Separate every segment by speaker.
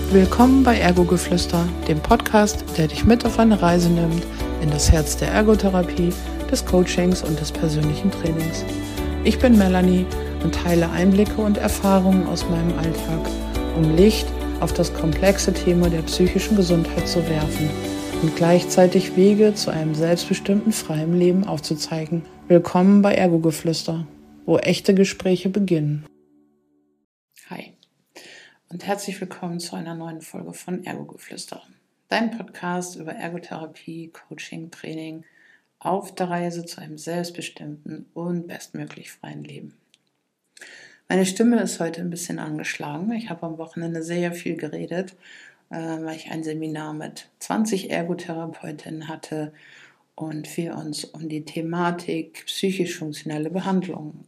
Speaker 1: Willkommen bei Ergogeflüster, dem Podcast, der dich mit auf eine Reise nimmt in das Herz der Ergotherapie, des Coachings und des persönlichen Trainings. Ich bin Melanie und teile Einblicke und Erfahrungen aus meinem Alltag, um Licht auf das komplexe Thema der psychischen Gesundheit zu werfen und gleichzeitig Wege zu einem selbstbestimmten, freien Leben aufzuzeigen. Willkommen bei Ergogeflüster, wo echte Gespräche beginnen. Hi und herzlich willkommen zu einer neuen Folge von Ergogeflüster, dein Podcast über Ergotherapie, Coaching, Training auf der Reise zu einem selbstbestimmten und bestmöglich freien Leben. Meine Stimme ist heute ein bisschen angeschlagen. Ich habe am Wochenende sehr viel geredet, weil ich ein Seminar mit 20 Ergotherapeutinnen hatte und wir uns um die Thematik psychisch-funktionelle Behandlung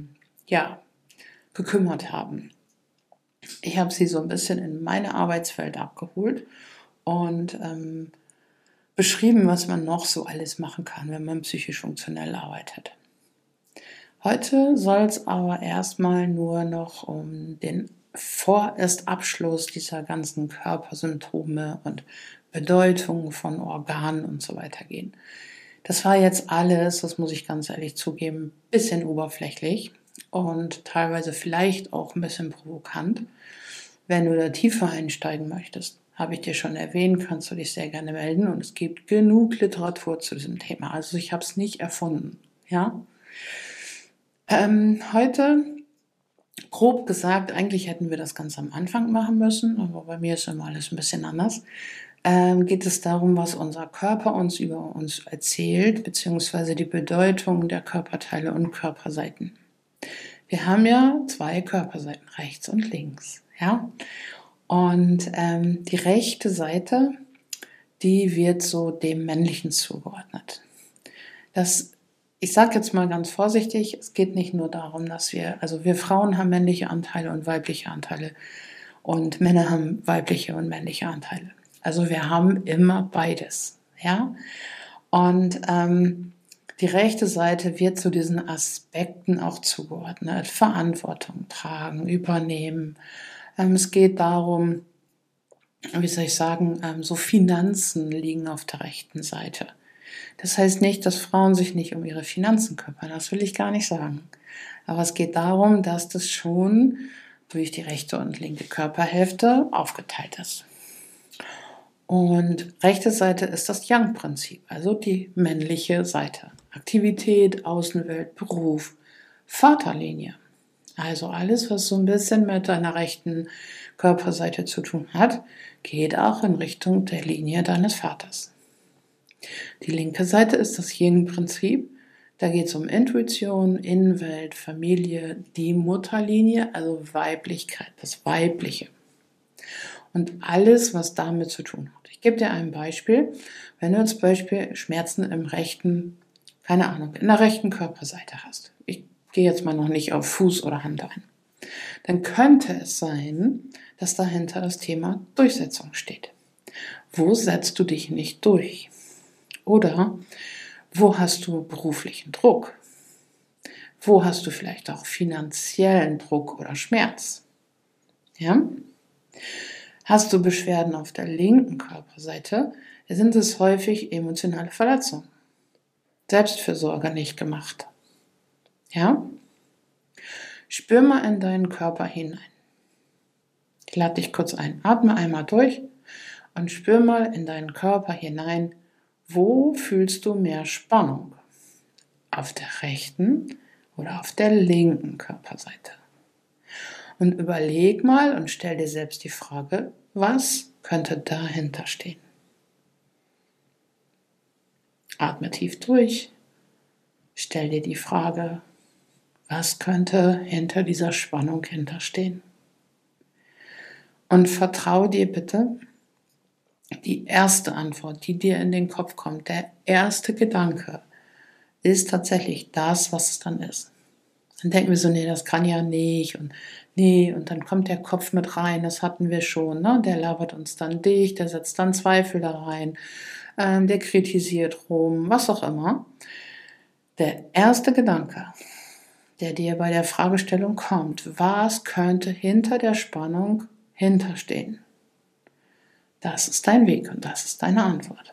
Speaker 1: gekümmert haben. Ich habe sie so ein bisschen in meine Arbeitswelt abgeholt und beschrieben, was man noch so alles machen kann, wenn man psychisch-funktionell arbeitet. Heute soll es aber erstmal nur noch um den vorerst Abschluss dieser ganzen Körpersymptome und Bedeutung von Organen und so weiter gehen. Das war jetzt alles, das muss ich ganz ehrlich zugeben, ein bisschen oberflächlich und teilweise vielleicht auch ein bisschen provokant. Wenn du da tiefer einsteigen möchtest, habe ich dir schon erwähnt, kannst du dich sehr gerne melden und es gibt genug Literatur zu diesem Thema. Also ich habe es nicht erfunden. Ja? Heute, grob gesagt, eigentlich hätten wir das ganz am Anfang machen müssen, aber bei mir ist immer alles ein bisschen anders. Geht es darum, was unser Körper uns über uns erzählt, beziehungsweise die Bedeutung der Körperteile und Körperseiten. Wir haben ja zwei Körperseiten, rechts und links. Ja? Und die rechte Seite, die wird so dem Männlichen zugeordnet. Ich sage jetzt mal ganz vorsichtig, es geht nicht nur darum, dass wir Frauen haben männliche Anteile und weibliche Anteile und Männer haben weibliche und männliche Anteile. Also wir haben immer beides. Ja? Und die rechte Seite wird zu diesen Aspekten auch zugeordnet. Verantwortung tragen, übernehmen. Es geht darum, so Finanzen liegen auf der rechten Seite. Das heißt nicht, dass Frauen sich nicht um ihre Finanzen kümmern, das will ich gar nicht sagen. Aber es geht darum, dass das schon durch die rechte und linke Körperhälfte aufgeteilt ist. Und rechte Seite ist das Yang-Prinzip, also die männliche Seite. Aktivität, Außenwelt, Beruf, Vaterlinie. Also alles, was so ein bisschen mit deiner rechten Körperseite zu tun hat, geht auch in Richtung der Linie deines Vaters. Die linke Seite ist das Yin-Prinzip. Da geht es um Intuition, Innenwelt, Familie, die Mutterlinie, also Weiblichkeit, das Weibliche. Und alles, was damit zu tun hat. Ich gebe dir ein Beispiel. Wenn du zum Beispiel Schmerzen in der rechten Körperseite hast. Ich gehe jetzt mal noch nicht auf Fuß oder Hand ein. Dann könnte es sein, dass dahinter das Thema Durchsetzung steht. Wo setzt du dich nicht durch? Oder wo hast du beruflichen Druck? Wo hast du vielleicht auch finanziellen Druck oder Schmerz? Ja? Hast du Beschwerden auf der linken Körperseite, sind es häufig emotionale Verletzungen. Selbstfürsorge nicht gemacht. Ja? Spür mal in deinen Körper hinein. Ich lade dich kurz ein. Atme einmal durch und spür mal in deinen Körper hinein, wo fühlst du mehr Spannung? Auf der rechten oder auf der linken Körperseite? Und überleg mal und stell dir selbst die Frage, was könnte dahinter stehen? Atme tief durch. Stell dir die Frage, was könnte hinter dieser Spannung hinterstehen? Und vertraue dir bitte, die erste Antwort, die dir in den Kopf kommt, der erste Gedanke, ist tatsächlich das, was es dann ist. Dann denken wir so, nee, das kann ja nicht und dann kommt der Kopf mit rein, das hatten wir schon, ne? Der labert uns dann dicht, der setzt dann Zweifel da rein, der kritisiert rum, was auch immer. Der erste Gedanke, der dir bei der Fragestellung kommt, was könnte hinter der Spannung hinterstehen? Das ist dein Weg und das ist deine Antwort.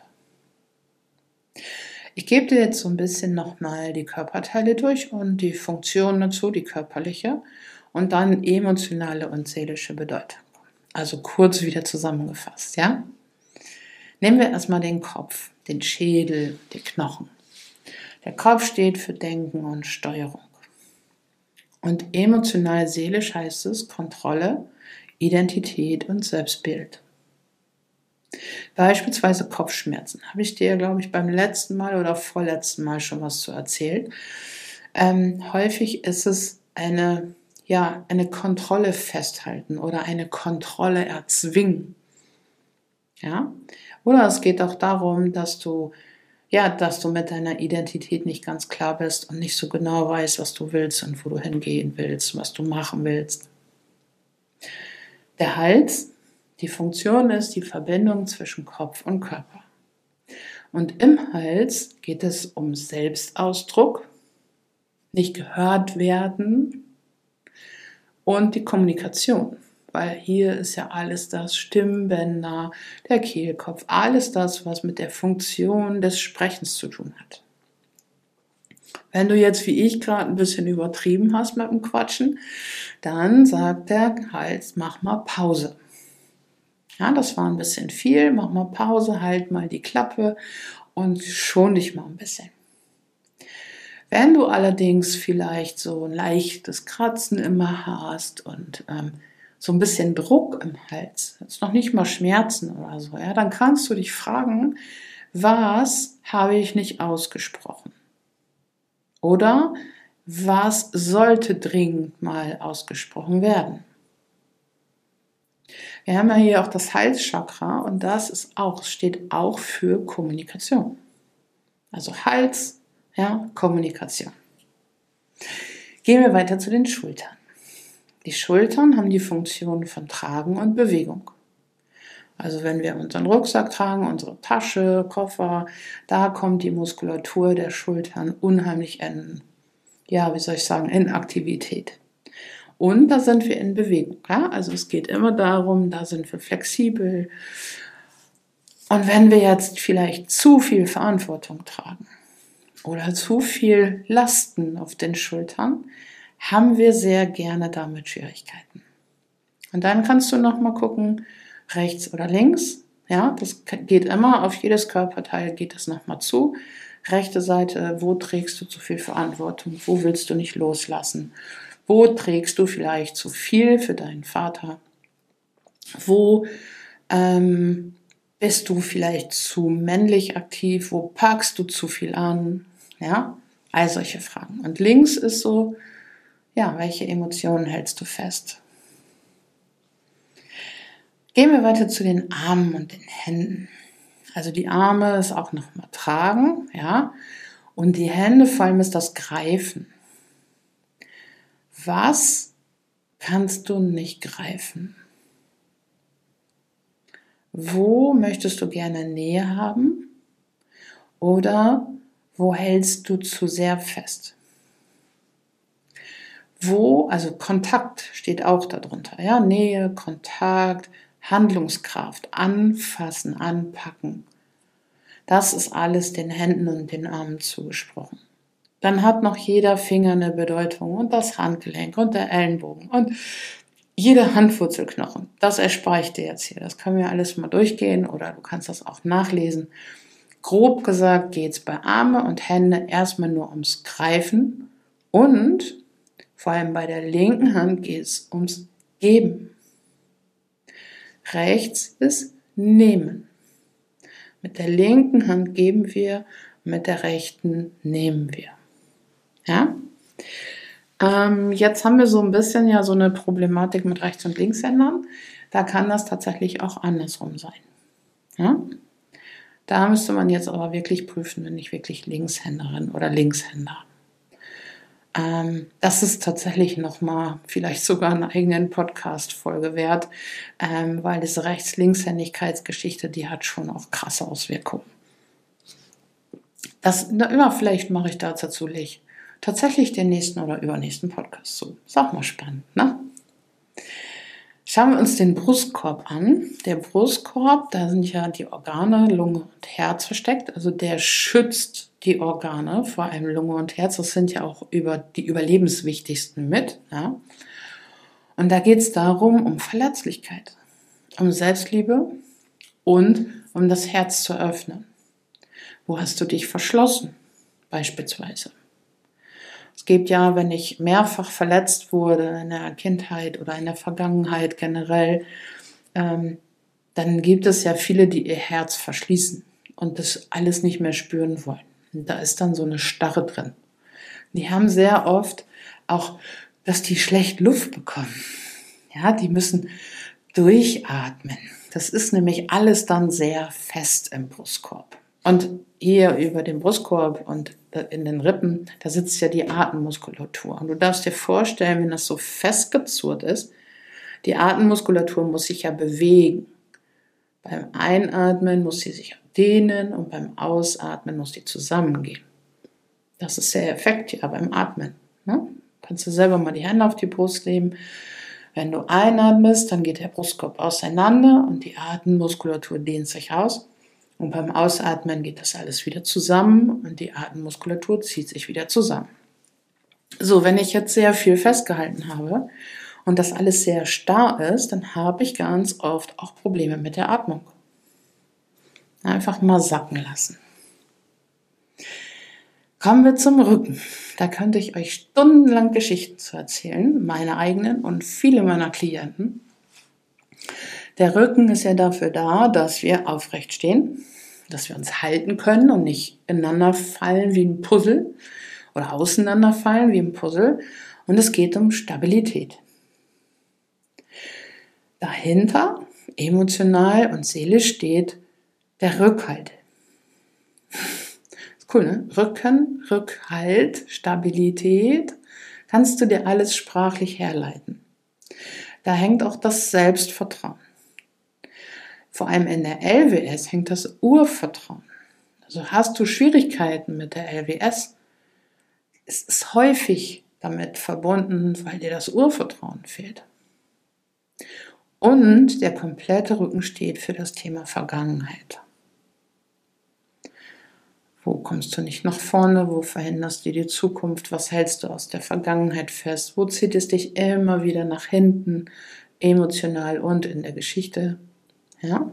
Speaker 1: Ich gebe dir jetzt so ein bisschen nochmal die Körperteile durch und die Funktion dazu, die körperliche und dann emotionale und seelische Bedeutung. Also kurz wieder zusammengefasst, ja? Nehmen wir erstmal den Kopf, den Schädel, die Knochen. Der Kopf steht für Denken und Steuerung. Und emotional-seelisch heißt es Kontrolle, Identität und Selbstbild. Beispielsweise Kopfschmerzen. Habe ich dir, glaube ich, beim letzten Mal oder vorletzten Mal schon was zu erzählt. Häufig ist es eine Kontrolle festhalten oder eine Kontrolle erzwingen. Ja? Oder es geht auch darum, dass du mit deiner Identität nicht ganz klar bist und nicht so genau weißt, was du willst und wo du hingehen willst, was du machen willst. Der Hals, die Funktion ist die Verbindung zwischen Kopf und Körper. Und im Hals geht es um Selbstausdruck, nicht gehört werden und die Kommunikation. Weil hier ist ja alles das, Stimmbänder, der Kehlkopf, alles das, was mit der Funktion des Sprechens zu tun hat. Wenn du jetzt wie ich gerade ein bisschen übertrieben hast mit dem Quatschen, dann sagt der Hals, mach mal Pause. Ja, das war ein bisschen viel, mach mal Pause, halt mal die Klappe und schon dich mal ein bisschen. Wenn du allerdings vielleicht so ein leichtes Kratzen immer hast und so ein bisschen Druck im Hals, jetzt noch nicht mal Schmerzen oder so, ja, dann kannst du dich fragen, was habe ich nicht ausgesprochen? Oder was sollte dringend mal ausgesprochen werden? Wir haben ja hier auch das Halschakra und das steht auch für Kommunikation. Also Hals, ja, Kommunikation. Gehen wir weiter zu den Schultern. Die Schultern haben die Funktion von Tragen und Bewegung. Also wenn wir unseren Rucksack tragen, unsere Tasche, Koffer, da kommt die Muskulatur der Schultern unheimlich in Aktivität. Und da sind wir in Bewegung. Ja? Also es geht immer darum, da sind wir flexibel. Und wenn wir jetzt vielleicht zu viel Verantwortung tragen oder zu viel Lasten auf den Schultern, haben wir sehr gerne damit Schwierigkeiten. Und dann kannst du noch mal gucken, rechts oder links. Ja, das geht immer, auf jedes Körperteil geht es noch mal zu. Rechte Seite, wo trägst du zu viel Verantwortung? Wo willst du nicht loslassen? Wo trägst du vielleicht zu viel für deinen Vater? Wo bist du vielleicht zu männlich aktiv? Wo packst du zu viel an? Ja, all solche Fragen. Und links ist so, ja, welche Emotionen hältst du fest? Gehen wir weiter zu den Armen und den Händen. Also die Arme ist auch nochmal tragen, ja, und die Hände vor allem ist das Greifen. Was kannst du nicht greifen? Wo möchtest du gerne Nähe haben? Oder wo hältst du zu sehr fest? Also Kontakt steht auch darunter, ja, Nähe, Kontakt, Handlungskraft, anfassen, anpacken. Das ist alles den Händen und den Armen zugesprochen. Dann hat noch jeder Finger eine Bedeutung und das Handgelenk und der Ellenbogen und jeder Handwurzelknochen. Das erspare ich dir jetzt hier. Das können wir alles mal durchgehen oder du kannst das auch nachlesen. Grob gesagt geht es bei Arme und Hände erstmal nur ums Greifen und vor allem bei der linken Hand geht es ums Geben. Rechts ist Nehmen. Mit der linken Hand geben wir, mit der rechten nehmen wir. Ja? Jetzt haben wir so ein bisschen ja so eine Problematik mit Rechts- und Linkshändern. Da kann das tatsächlich auch andersrum sein. Ja? Da müsste man jetzt aber wirklich prüfen, wenn ich wirklich Linkshänderin oder Linkshänder. Das ist tatsächlich nochmal vielleicht sogar eine eigenen Podcast-Folge wert, weil diese Rechts-Linkshändigkeitsgeschichte, die hat schon auch krasse Auswirkungen. Vielleicht mache ich da tatsächlich den nächsten oder übernächsten Podcast zu. Ist auch mal spannend, ne? Schauen wir uns den Brustkorb an. Der Brustkorb, da sind ja die Organe, Lunge und Herz versteckt. Also der schützt die Organe, vor allem Lunge und Herz. Das sind ja auch die überlebenswichtigsten mit. Ja? Und da geht es darum, um Verletzlichkeit, um Selbstliebe und um das Herz zu öffnen. Wo hast du dich verschlossen, beispielsweise? Es gibt ja, wenn ich mehrfach verletzt wurde in der Kindheit oder in der Vergangenheit generell, dann gibt es ja viele, die ihr Herz verschließen und das alles nicht mehr spüren wollen. Und da ist dann so eine Starre drin. Die haben sehr oft auch, dass die schlecht Luft bekommen. Ja, die müssen durchatmen. Das ist nämlich alles dann sehr fest im Brustkorb. Und hier über dem Brustkorb und in den Rippen, da sitzt ja die Atemmuskulatur. Und du darfst dir vorstellen, wenn das so festgezurrt ist, die Atemmuskulatur muss sich ja bewegen. Beim Einatmen muss sie sich dehnen und beim Ausatmen muss sie zusammengehen. Das ist der Effekt ja beim Atmen. Ne? Kannst du selber mal die Hände auf die Brust legen. Wenn du einatmest, dann geht der Brustkorb auseinander und die Atemmuskulatur dehnt sich aus. Und beim Ausatmen geht das alles wieder zusammen und die Atemmuskulatur zieht sich wieder zusammen. So, wenn ich jetzt sehr viel festgehalten habe und das alles sehr starr ist, dann habe ich ganz oft auch Probleme mit der Atmung. Einfach mal sacken lassen. Kommen wir zum Rücken. Da könnte ich euch stundenlang Geschichten zu erzählen, meine eigenen und viele meiner Klienten. Der Rücken ist ja dafür da, dass wir aufrecht stehen, dass wir uns halten können und nicht ineinander fallen wie ein Puzzle oder auseinanderfallen wie ein Puzzle. Und es geht um Stabilität. Dahinter, emotional und seelisch, steht der Rückhalt. Ist cool, ne? Rücken, Rückhalt, Stabilität, kannst du dir alles sprachlich herleiten. Da hängt auch das Selbstvertrauen. Vor allem in der LWS hängt das Urvertrauen. Also hast du Schwierigkeiten mit der LWS, es ist häufig damit verbunden, weil dir das Urvertrauen fehlt. Und der komplette Rücken steht für das Thema Vergangenheit. Wo kommst du nicht nach vorne? Wo verhinderst du die Zukunft? Was hältst du aus der Vergangenheit fest? Wo zieht es dich immer wieder nach hinten, emotional und in der Geschichte? Ja?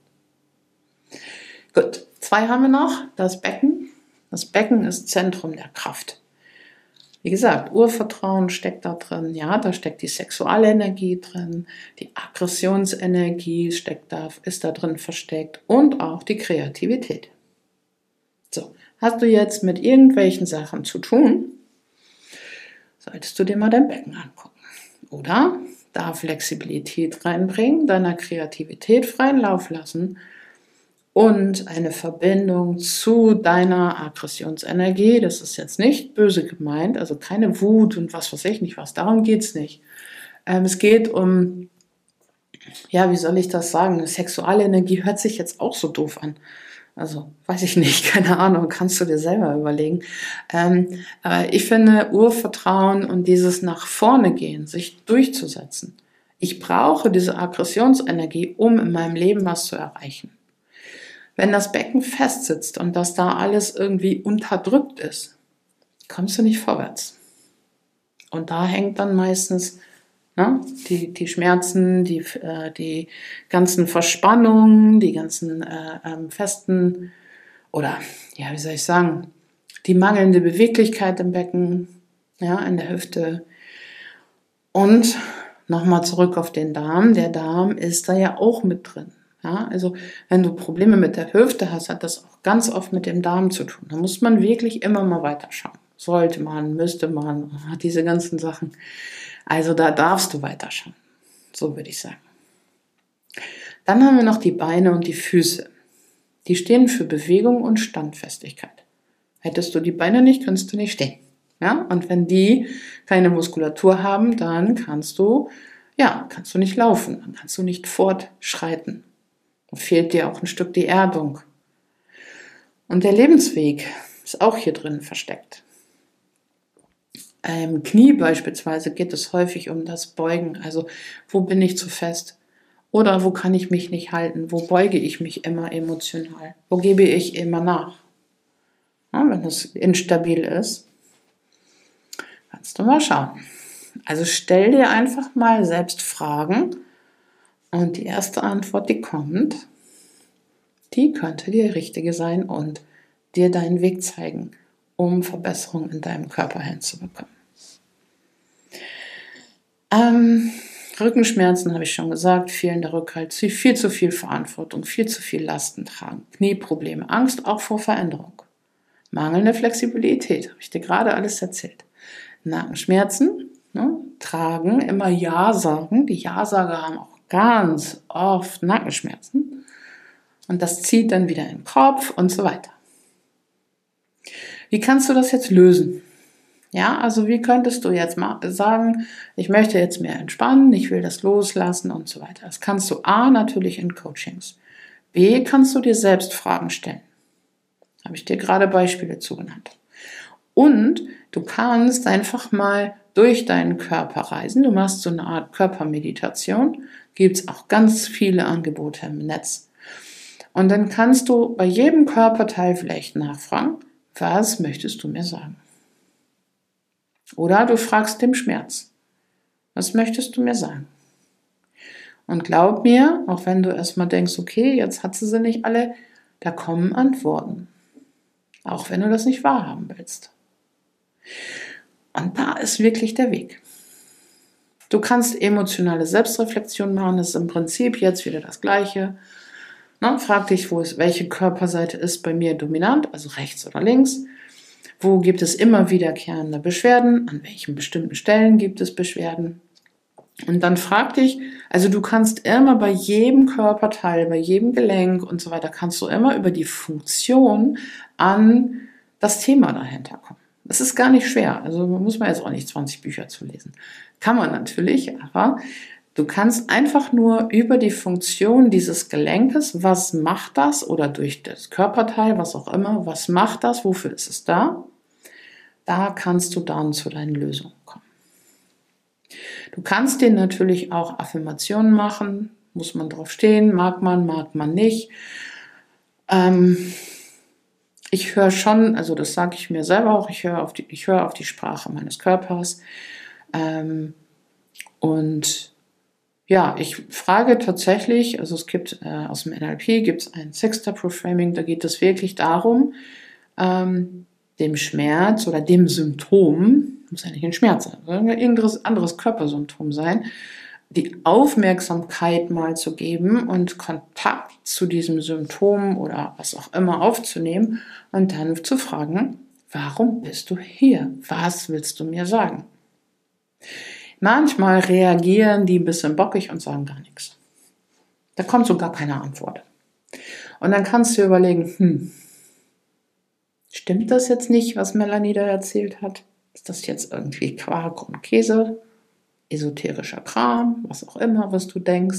Speaker 1: Gut, 2 haben wir noch. Das Becken. Das Becken ist Zentrum der Kraft. Wie gesagt, Urvertrauen steckt da drin. Ja, da steckt die Sexualenergie drin. Die Aggressionsenergie ist da drin versteckt. Und auch die Kreativität. So, hast du jetzt mit irgendwelchen Sachen zu tun, solltest du dir mal dein Becken angucken. Oder da Flexibilität reinbringen, deiner Kreativität freien Lauf lassen und eine Verbindung zu deiner Aggressionsenergie. Das ist jetzt nicht böse gemeint, also keine Wut und was weiß ich nicht was, darum geht's nicht. Es geht um, ja, wie soll ich das sagen, eine Sexualenergie hört sich jetzt auch so doof an. Also, weiß ich nicht, keine Ahnung, kannst du dir selber überlegen. Aber ich finde Urvertrauen und dieses nach vorne gehen, sich durchzusetzen. Ich brauche diese Aggressionsenergie, um in meinem Leben was zu erreichen. Wenn das Becken festsitzt und dass da alles irgendwie unterdrückt ist, kommst du nicht vorwärts. Und da hängt dann meistens die Schmerzen, die ganzen Verspannungen, die ganzen festen oder, ja, wie soll ich sagen, die mangelnde Beweglichkeit im Becken, ja, in der Hüfte. Und nochmal zurück auf den Darm. Der Darm ist da ja auch mit drin. Ja, also wenn du Probleme mit der Hüfte hast, hat das auch ganz oft mit dem Darm zu tun. Da muss man wirklich immer mal weiterschauen. Sollte man, müsste man, diese ganzen Sachen. Also da darfst du weiterschauen. So würde ich sagen. Dann haben wir noch die Beine und die Füße. Die stehen für Bewegung und Standfestigkeit. Hättest du die Beine nicht, könntest du nicht stehen. Ja? Und wenn die keine Muskulatur haben, dann kannst du nicht laufen, dann kannst du nicht fortschreiten. Dann fehlt dir auch ein Stück die Erdung. Und der Lebensweg ist auch hier drin versteckt. Im Knie beispielsweise geht es häufig um das Beugen. Also wo bin ich zu fest? Oder wo kann ich mich nicht halten? Wo beuge ich mich immer emotional? Wo gebe ich immer nach? Ja, wenn es instabil ist, kannst du mal schauen. Also stell dir einfach mal selbst Fragen und die erste Antwort, die kommt, die könnte die richtige sein und dir deinen Weg zeigen, um Verbesserungen in deinem Körper hinzubekommen. Rückenschmerzen habe ich schon gesagt, fehlender Rückhalt, viel zu viel Verantwortung, viel zu viel Lasten tragen, Knieprobleme, Angst auch vor Veränderung, mangelnde Flexibilität, habe ich dir gerade alles erzählt. Nackenschmerzen, tragen, immer Ja sagen. Die Ja-Sager haben auch ganz oft Nackenschmerzen. Und das zieht dann wieder in den Kopf und so weiter. Wie kannst du das jetzt lösen? Ja, also wie könntest du jetzt mal sagen, ich möchte jetzt mehr entspannen, ich will das loslassen und so weiter. Das kannst du A, natürlich in Coachings. B, kannst du dir selbst Fragen stellen. Habe ich dir gerade Beispiele zugenannt. Und du kannst einfach mal durch deinen Körper reisen. Du machst so eine Art Körpermeditation. Gibt es auch ganz viele Angebote im Netz. Und dann kannst du bei jedem Körperteil vielleicht nachfragen, was möchtest du mir sagen? Oder du fragst dem Schmerz, was möchtest du mir sagen? Und glaub mir, auch wenn du erstmal denkst, okay, jetzt hat sie nicht alle, da kommen Antworten. Auch wenn du das nicht wahrhaben willst. Und da ist wirklich der Weg. Du kannst emotionale Selbstreflexion machen, das ist im Prinzip jetzt wieder das Gleiche. Frag dich, welche Körperseite ist bei mir dominant, also rechts oder links. Wo gibt es immer wiederkehrende Beschwerden? An welchen bestimmten Stellen gibt es Beschwerden? Und dann frag dich, also du kannst immer bei jedem Körperteil, bei jedem Gelenk und so weiter, kannst du immer über die Funktion an das Thema dahinter kommen. Das ist gar nicht schwer, also muss man jetzt auch nicht 20 Bücher zu lesen. Kann man natürlich, aber du kannst einfach nur über die Funktion dieses Gelenkes, was macht das, oder durch das Körperteil, was auch immer, was macht das, wofür ist es da? Da kannst du dann zu deinen Lösungen kommen. Du kannst dir natürlich auch Affirmationen machen, muss man drauf stehen, mag man nicht. Ich höre schon, also das sage ich mir selber auch, ich höre auf die Sprache meines Körpers. Und ja, ich frage tatsächlich, also es gibt aus dem NLP gibt es ein Six-Step-Reframing, da geht es wirklich darum, dem Schmerz oder dem Symptom, muss ja nicht ein Schmerz sein, sondern irgendein anderes Körpersymptom sein, die Aufmerksamkeit mal zu geben und Kontakt zu diesem Symptom oder was auch immer aufzunehmen und dann zu fragen, warum bist du hier? Was willst du mir sagen? Manchmal reagieren die ein bisschen bockig und sagen gar nichts. Da kommt sogar keine Antwort. Und dann kannst du überlegen, stimmt das jetzt nicht, was Melanie da erzählt hat? Ist das jetzt irgendwie Quark und Käse? Esoterischer Kram, was auch immer, was du denkst.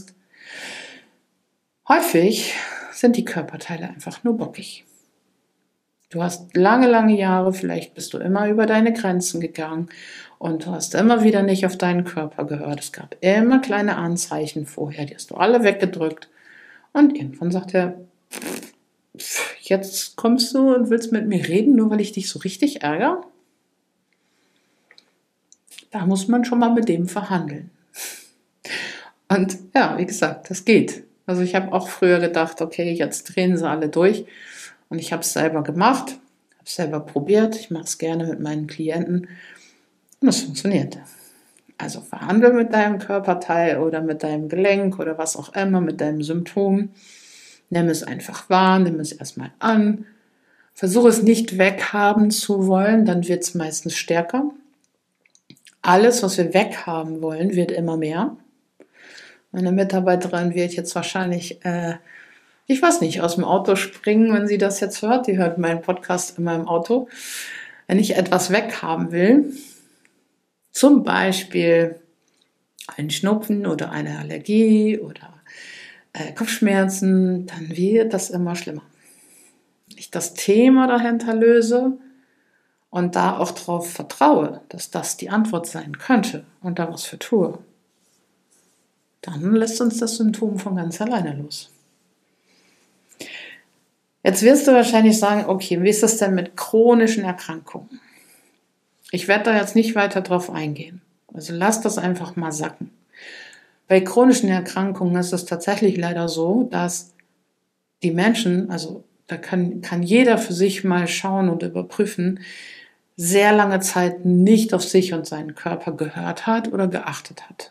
Speaker 1: Häufig sind die Körperteile einfach nur bockig. Du hast lange Jahre, vielleicht bist du immer über deine Grenzen gegangen und du hast immer wieder nicht auf deinen Körper gehört. Es gab immer kleine Anzeichen vorher, die hast du alle weggedrückt. Und irgendwann sagt er, jetzt kommst du und willst mit mir reden, nur weil ich dich so richtig ärgere? Da muss man schon mal mit dem verhandeln. Und ja, wie gesagt, das geht. Also ich habe auch früher gedacht, okay, jetzt drehen sie alle durch. Und ich habe es selber gemacht, habe es selber probiert. Ich mache es gerne mit meinen Klienten. Und es funktioniert. Also verhandle mit deinem Körperteil oder mit deinem Gelenk oder was auch immer, mit deinem Symptom. Nimm es einfach wahr, nimm es erstmal an. Versuche es nicht weghaben zu wollen, dann wird es meistens stärker. Alles, was wir weghaben wollen, wird immer mehr. Meine Mitarbeiterin wird jetzt wahrscheinlich, ich weiß nicht, aus dem Auto springen, wenn sie das jetzt hört. Die hört meinen Podcast immer im Auto. Wenn ich etwas weghaben will, zum Beispiel einen Schnupfen oder eine Allergie oder Kopfschmerzen, dann wird das immer schlimmer. Ich das Thema dahinter löse und da auch darauf vertraue, dass das die Antwort sein könnte und da was für tue, dann lässt uns das Symptom von ganz alleine los. Jetzt wirst du wahrscheinlich sagen, okay, wie ist das denn mit chronischen Erkrankungen? Ich werde da jetzt nicht weiter drauf eingehen. Also lass das einfach mal sacken. Bei chronischen Erkrankungen ist es tatsächlich leider so, dass die Menschen, also da kann jeder für sich mal schauen und überprüfen, sehr lange Zeit nicht auf sich und seinen Körper gehört hat oder geachtet hat.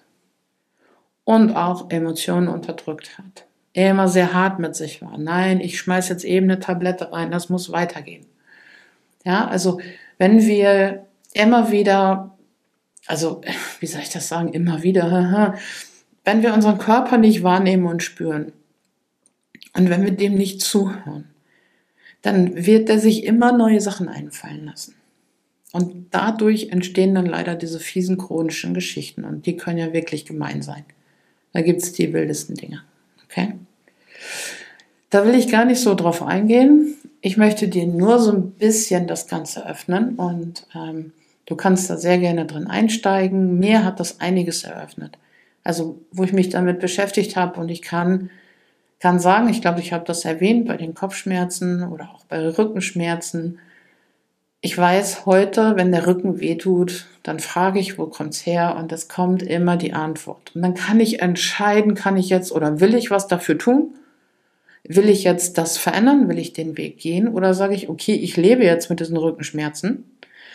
Speaker 1: Und auch Emotionen unterdrückt hat. Immer sehr hart mit sich war. Nein, ich schmeiß jetzt eben eine Tablette rein, das muss weitergehen. Ja, also wenn wir immer wieder, also wie soll ich das sagen, immer wieder, wenn wir unseren Körper nicht wahrnehmen und spüren und wenn wir dem nicht zuhören, dann wird er sich immer neue Sachen einfallen lassen. Und dadurch entstehen dann leider diese fiesen chronischen Geschichten und die können ja wirklich gemein sein. Da gibt es die wildesten Dinge. Okay? Da will ich gar nicht so drauf eingehen. Ich möchte dir nur so ein bisschen das Ganze öffnen und du kannst da sehr gerne drin einsteigen. Mir hat das einiges eröffnet. Also wo ich mich damit beschäftigt habe und ich kann sagen, ich glaube, ich habe das erwähnt bei den Kopfschmerzen oder auch bei Rückenschmerzen. Ich weiß heute, wenn der Rücken wehtut, dann frage ich, wo kommt's her? Und es kommt immer die Antwort. Und dann kann ich entscheiden, kann ich jetzt oder will ich was dafür tun? Will ich jetzt das verändern? Will ich den Weg gehen? Oder sage ich, okay, ich lebe jetzt mit diesen Rückenschmerzen.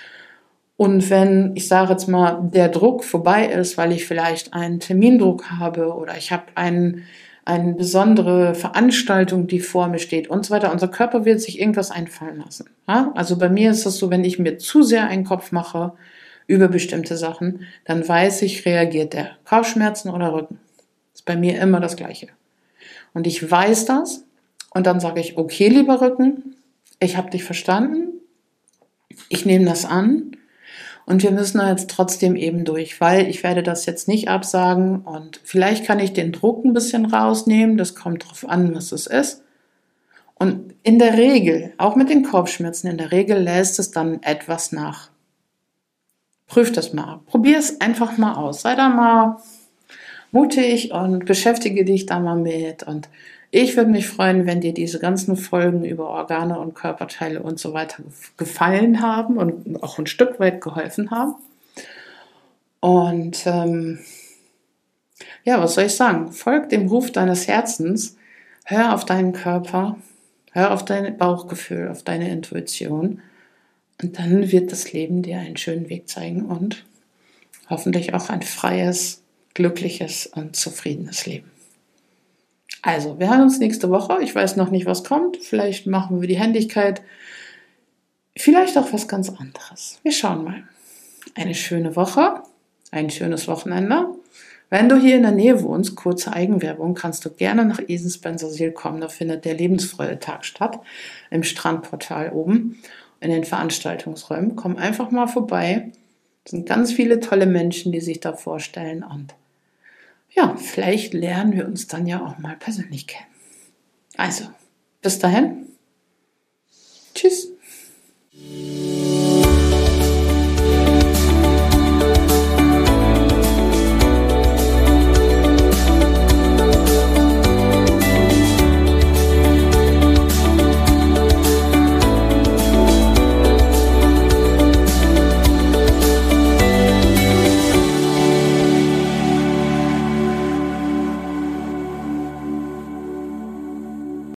Speaker 1: Und wenn, ich sage jetzt mal, der Druck vorbei ist, weil ich vielleicht einen Termindruck habe oder ich habe eine besondere Veranstaltung, die vor mir steht und so weiter. Unser Körper wird sich irgendwas einfallen lassen. Ja? Also bei mir ist es so, wenn ich mir zu sehr einen Kopf mache über bestimmte Sachen, dann weiß ich, reagiert der Kopfschmerzen oder Rücken. Das ist bei mir immer das Gleiche. Und ich weiß das und dann sage ich, okay, lieber Rücken, ich habe dich verstanden, ich nehme das an. Und wir müssen da jetzt trotzdem eben durch, weil ich werde das jetzt nicht absagen und vielleicht kann ich den Druck ein bisschen rausnehmen, das kommt drauf an, was es ist. Und in der Regel, auch mit den Kopfschmerzen, in der Regel lässt es dann etwas nach. Prüf das mal ab. Probier es einfach mal aus. Sei da mal mutig und beschäftige dich da mal mit. Und ich würde mich freuen, wenn dir diese ganzen Folgen über Organe und Körperteile und so weiter gefallen haben und auch ein Stück weit geholfen haben. Und ja, was soll ich sagen? Folg dem Ruf deines Herzens, hör auf deinen Körper, hör auf dein Bauchgefühl, auf deine Intuition. Und dann wird das Leben dir einen schönen Weg zeigen und hoffentlich auch ein freies, glückliches und zufriedenes Leben. Also, wir hören uns nächste Woche. Ich weiß noch nicht, was kommt. Vielleicht machen wir die Händigkeit. Vielleicht auch was ganz anderes. Wir schauen mal. Eine schöne Woche, ein schönes Wochenende. Wenn du hier in der Nähe wohnst, kurze Eigenwerbung, kannst du gerne nach Esens-Bensersiel kommen. Da findet der Lebensfreude-Tag statt, im Strandportal oben, in den Veranstaltungsräumen. Komm einfach mal vorbei. Es sind ganz viele tolle Menschen, die sich da vorstellen und ja, vielleicht lernen wir uns dann ja auch mal persönlich kennen. Also, bis dahin. Tschüss.